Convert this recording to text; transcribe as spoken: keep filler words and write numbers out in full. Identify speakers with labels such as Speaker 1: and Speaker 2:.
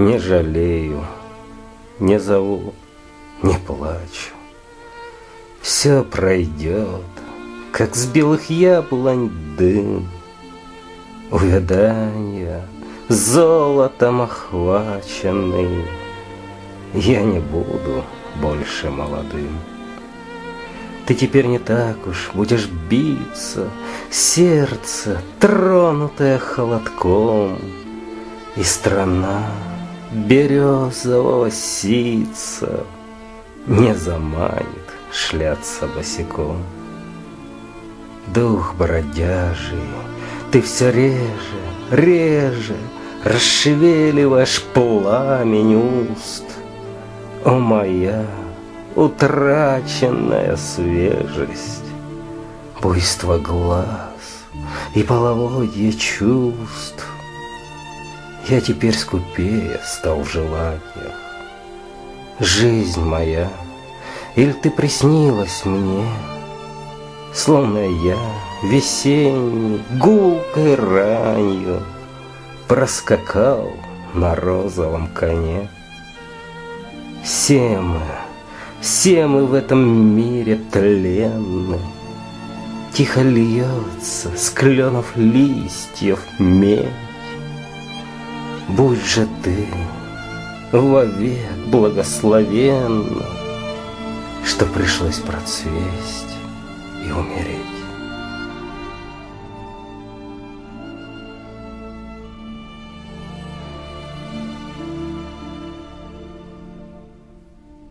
Speaker 1: Не жалею, не зову, не плачу. Все пройдет, как с белых яблонь дым. Увядания золотом охваченный, я не буду больше молодым. Ты теперь не так уж будешь биться, сердце, тронутое холодком, и страна березового ситца не заманит шляться босиком. Дух бродяжий, ты все реже, реже расшевеливаешь пламень уст. О, моя утраченная свежесть, буйство глаз и половодье чувств. Я теперь скупее стал в желаниях. Жизнь моя, иль ты приснилась мне, словно я весенней гулкой ранью проскакал на розовом коне. Все мы, все мы в этом мире тленны. Тихо льется с кленов листьев медь. Будь же ты вовек благословенна, что пришлось процвесть и умереть.